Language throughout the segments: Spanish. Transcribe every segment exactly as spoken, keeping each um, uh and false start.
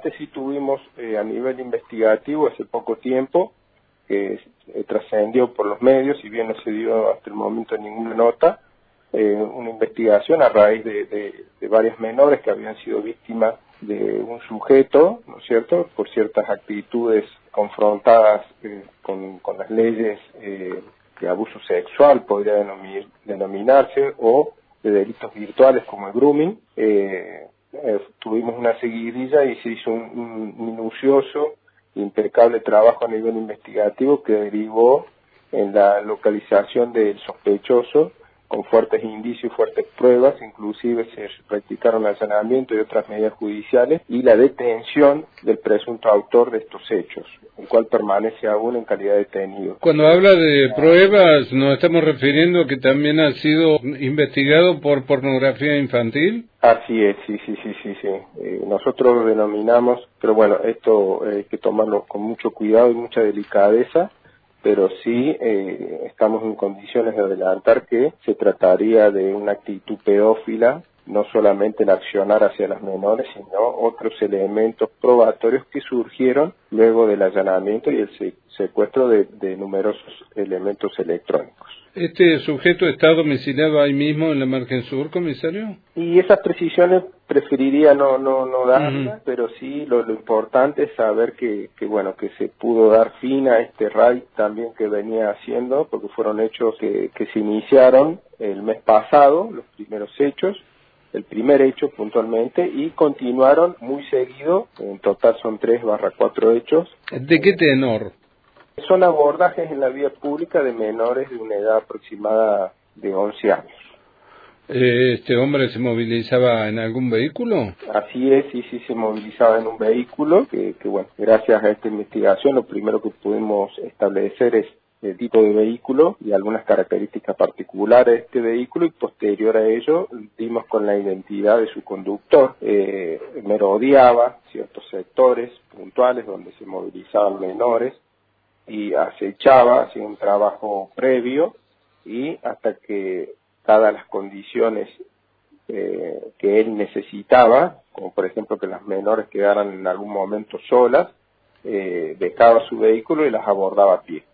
importante sí tuvimos eh, a nivel investigativo hace poco tiempo, que eh, trascendió por los medios, si bien no se dio hasta el momento ninguna nota, eh, una investigación a raíz de, de, de varias menores que habían sido víctimas de un sujeto, ¿no es cierto?, por ciertas actitudes confrontadas eh, con, con las leyes eh, de abuso sexual, podría denomir, denominarse, o de delitos virtuales como el grooming. Eh, eh, tuvimos una seguidilla y se hizo un, un minucioso, impecable trabajo a nivel investigativo que derivó en la localización del sospechoso con fuertes indicios y fuertes pruebas, inclusive se practicaron allanamientos y otras medidas judiciales, y la detención del presunto autor de estos hechos, el cual permanece aún en calidad de detenido. Cuando habla de pruebas, ¿nos estamos refiriendo a que también ha sido investigado por pornografía infantil? Así es, sí, sí, sí, sí, sí. Eh, nosotros lo denominamos, pero bueno, esto eh, hay que tomarlo con mucho cuidado y mucha delicadeza, pero sí eh, estamos en condiciones de adelantar que se trataría de una actitud pedófila, no solamente el accionar hacia las menores, sino otros elementos probatorios que surgieron luego del allanamiento y el secuestro de, de numerosos elementos electrónicos. ¿Este sujeto está domiciliado ahí mismo en la margen sur, comisario? Y esas precisiones preferiría no no no darlas, uh-huh. pero sí lo, lo importante es saber que, que bueno que se pudo dar fin a este raid también que venía haciendo, porque fueron hechos que, que se iniciaron el mes pasado, los primeros hechos, el primer hecho puntualmente, y continuaron muy seguido, en total son tres barra cuatro hechos. ¿De qué tenor? Son abordajes en la vía pública de menores de una edad aproximada de once años. ¿Este hombre se movilizaba en algún vehículo? Así es, sí, sí, se movilizaba en un vehículo, que, que bueno, gracias a esta investigación lo primero que pudimos establecer es el tipo de vehículo y algunas características particulares de este vehículo, y posterior a ello dimos con la identidad de su conductor. Eh, merodeaba ciertos sectores puntuales donde se movilizaban menores y acechaba, hacía un trabajo previo, y hasta que, dadas las condiciones eh, que él necesitaba, como por ejemplo que las menores quedaran en algún momento solas, eh, dejaba su vehículo y las abordaba a pie.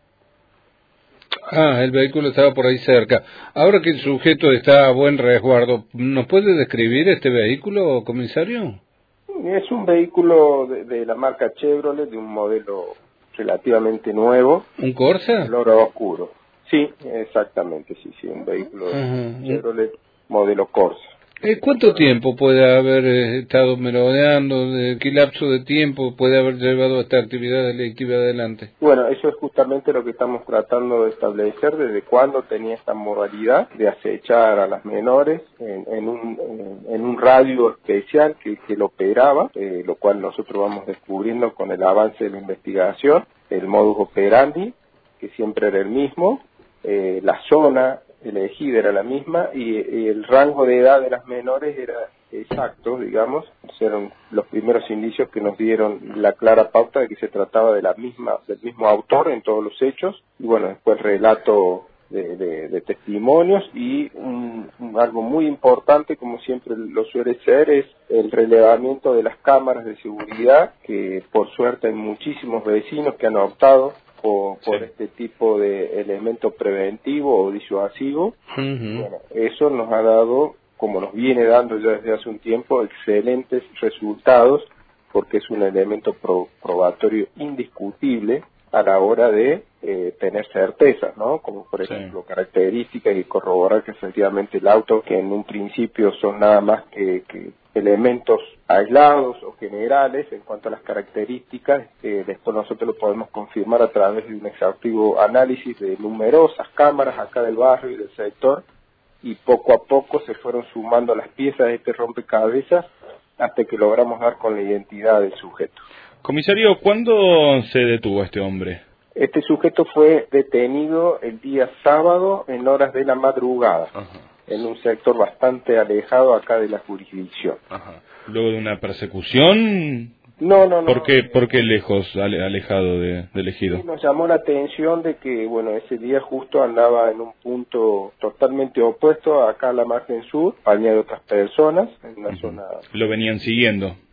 Ah, el vehículo estaba por ahí cerca. Ahora que el sujeto está a buen resguardo, ¿nos puede describir este vehículo, comisario? Es un vehículo de, de la marca Chevrolet, de un modelo relativamente nuevo. ¿Un Corsa? Color oscuro. Sí, exactamente, sí, sí, un vehículo uh-huh. Chevrolet modelo Corsa. Eh, ¿Cuánto tiempo puede haber eh, estado merodeando? ¿De qué lapso de tiempo puede haber llevado esta actividad delictiva adelante? Bueno, eso es justamente lo que estamos tratando de establecer, desde cuándo tenía esta modalidad de acechar a las menores en, en, un, en, en un radio especial que, que lo operaba, eh, lo cual nosotros vamos descubriendo con el avance de la investigación, el modus operandi, que siempre era el mismo, eh, la zona elegida era la misma, y, y el rango de edad de las menores era exacto, digamos. Fueron los primeros indicios que nos dieron la clara pauta de que se trataba de la misma del mismo autor en todos los hechos, y bueno, después relato de, de, de testimonios, y un, un, algo muy importante, como siempre lo suele ser, es el relevamiento de las cámaras de seguridad, que por suerte hay muchísimos vecinos que han optado por, por sí. este tipo de elemento preventivo o disuasivo. Uh-huh. Bueno, eso nos ha dado, como nos viene dando ya desde hace un tiempo, excelentes resultados, porque es un elemento pro, probatorio indiscutible a la hora de eh, tener certezas, ¿no? Como por ejemplo sí. características, y corroborar que efectivamente el auto, que en un principio son nada más que, que elementos aislados o generales en cuanto a las características, eh, después nosotros lo podemos confirmar a través de un exhaustivo análisis de numerosas cámaras acá del barrio y del sector, y poco a poco se fueron sumando las piezas de este rompecabezas hasta que logramos dar con la identidad del sujeto. Comisario, ¿cuándo se detuvo este hombre? Este sujeto fue detenido el día sábado en horas de la madrugada. Ajá. En un sector bastante alejado acá de la jurisdicción. Ajá. ¿Luego de una persecución? No, no, no. ¿Por qué, por qué lejos, alejado de, del ejido? Sí, nos llamó la atención de que, bueno, ese día justo andaba en un punto totalmente opuesto acá a la margen sur, acompañado de otras personas, en una uh-huh. zona... ¿Lo venían siguiendo?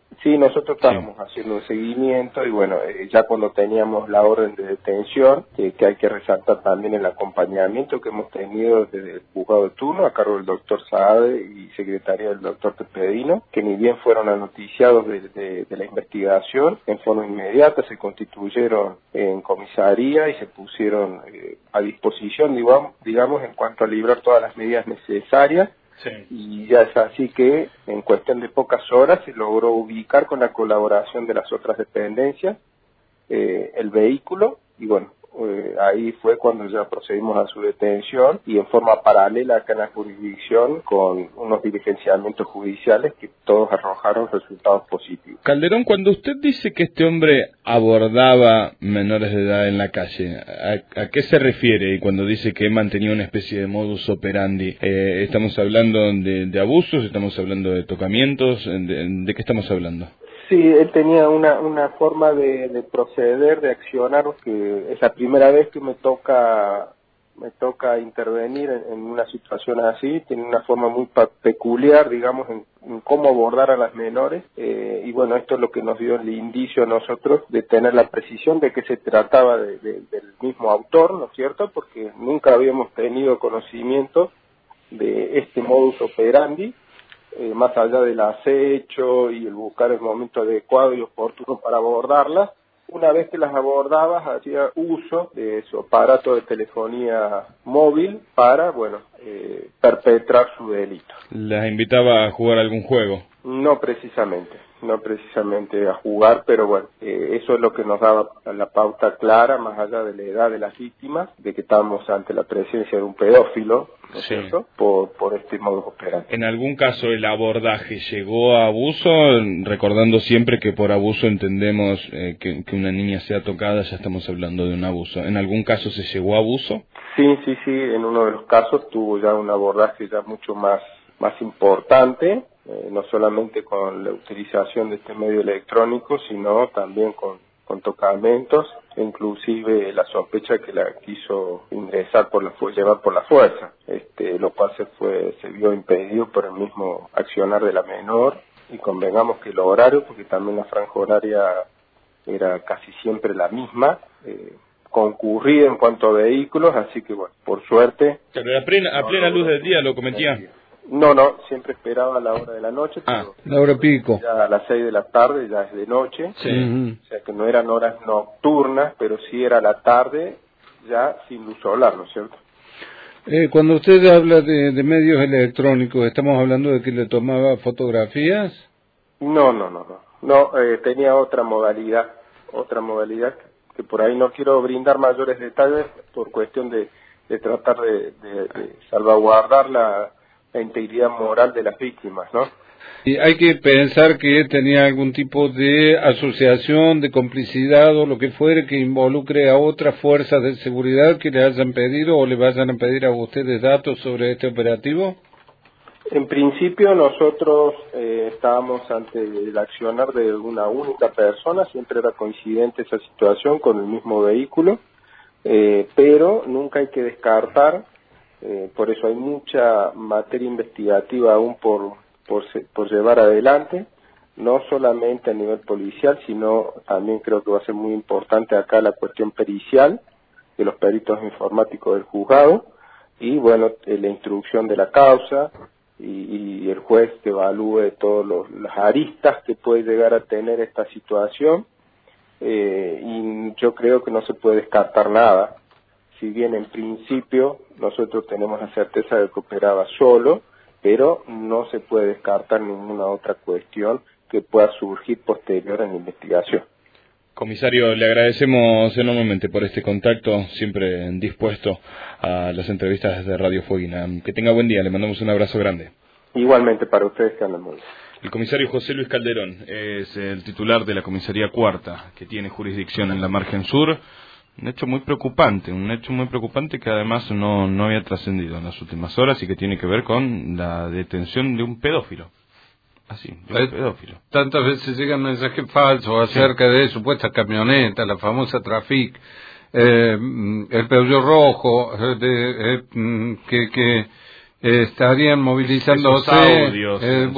Sí, nosotros estábamos sí. haciendo un seguimiento y bueno, eh, ya cuando teníamos la orden de detención, que, que hay que resaltar también el acompañamiento que hemos tenido desde el juzgado de turno a cargo del doctor Saade y secretaria del doctor Tepedino, que ni bien fueron anoticiados de, de, de la investigación, en forma inmediata se constituyeron en comisaría y se pusieron eh, a disposición, digamos, digamos, en cuanto a librar todas las medidas necesarias. Sí. Y ya es así que en cuestión de pocas horas se logró ubicar con la colaboración de las otras dependencias eh, el vehículo y bueno, eh, ahí fue cuando ya procedimos a su detención y en forma paralela acá en la jurisdicción con unos diligenciamientos judiciales que todos arrojaron resultados positivos. Calderón, cuando usted dice que este hombre abordaba menores de edad en la calle, ¿a, a qué se refiere? Y cuando dice que mantenía una especie de modus operandi, eh, ¿estamos hablando de, de abusos? ¿Estamos hablando de tocamientos? ¿De, de qué estamos hablando? Sí, él tenía una una forma de, de proceder, de accionar, que es la primera vez que me toca me toca intervenir en, en una situación así. Tiene una forma muy peculiar, digamos, en, en cómo abordar a las menores, eh, y bueno, esto es lo que nos dio el indicio a nosotros de tener la precisión de que se trataba de, de, del mismo autor, ¿no es cierto? Porque nunca habíamos tenido conocimiento de este modus operandi, Eh, más allá del acecho y el buscar el momento adecuado y oportuno para abordarlas. Una vez que las abordabas, hacía uso de su aparato de telefonía móvil para, bueno, eh, perpetrar su delito. ¿Las invitaba a jugar algún juego? No precisamente, no precisamente a jugar, pero bueno, eh, eso es lo que nos daba la pauta clara, más allá de la edad de las víctimas, de que estábamos ante la presencia de un pedófilo, ¿no es sí. cierto?, por, por este modus operandi. ¿En algún caso el abordaje llegó a abuso? Recordando siempre que por abuso entendemos eh, que, que una niña sea tocada, ya estamos hablando de un abuso. ¿En algún caso se llegó a abuso? Sí, sí, sí, en uno de los casos tuvo ya un abordaje ya mucho más, más importante, eh, no solamente con la utilización de este medio electrónico, sino también con, con tocamientos, inclusive la sospecha que la quiso ingresar por la llevar por la fuerza, este, lo cual se fue se vio impedido por el mismo accionar de la menor, y convengamos que el horario, porque también la franja horaria era casi siempre la misma, eh, concurrida en cuanto a vehículos, así que bueno, por suerte... Pero a plena, a plena luz del día lo cometía. No, no, siempre esperaba a la hora de la noche. Ah, la hora pico. Ya a las seis de la tarde, ya es de noche. Sí. O sea que no eran horas nocturnas, pero sí era la tarde, ya sin luz solar, ¿no es cierto? Eh, cuando usted habla de, de medios electrónicos, ¿estamos hablando de que le tomaba fotografías? No, no, no, no. No, eh, tenía otra modalidad, otra modalidad que, que por ahí no quiero brindar mayores detalles por cuestión de, de tratar de, de, de salvaguardar la... la integridad moral de las víctimas, ¿no? Y hay que pensar que tenía algún tipo de asociación, de complicidad o lo que fuere que involucre a otras fuerzas de seguridad que le hayan pedido o le vayan a pedir a ustedes datos sobre este operativo. En principio nosotros eh, estábamos ante el accionar de una única persona, siempre era coincidente esa situación con el mismo vehículo, eh, pero nunca hay que descartar. Eh, por eso hay mucha materia investigativa aún por, por, por llevar adelante, no solamente a nivel policial, sino también creo que va a ser muy importante acá la cuestión pericial de los peritos informáticos del juzgado y bueno, eh, la instrucción de la causa y, y el juez que evalúe todas las aristas que puede llegar a tener esta situación, eh, y yo creo que no se puede descartar nada. Si bien en principio nosotros tenemos la certeza de que operaba solo, pero no se puede descartar ninguna otra cuestión que pueda surgir posterior en la investigación. Comisario, le agradecemos enormemente por este contacto, siempre dispuesto a las entrevistas de Radio Fueguina. Que tenga buen día, le mandamos un abrazo grande. Igualmente para ustedes, que andan muy bien. El comisario José Luis Calderón es el titular de la comisaría cuarta, que tiene jurisdicción en la margen sur. Un hecho muy preocupante, un hecho muy preocupante que además no, no había trascendido en las últimas horas y que tiene que ver con la detención de un pedófilo. Así, de un pedófilo. Tantas veces llegan mensajes falsos acerca sí. de supuestas camionetas, la famosa Trafic, eh, el Peugeot rojo, de, eh, que, que eh, estarían movilizándose. Esos audios. Eh,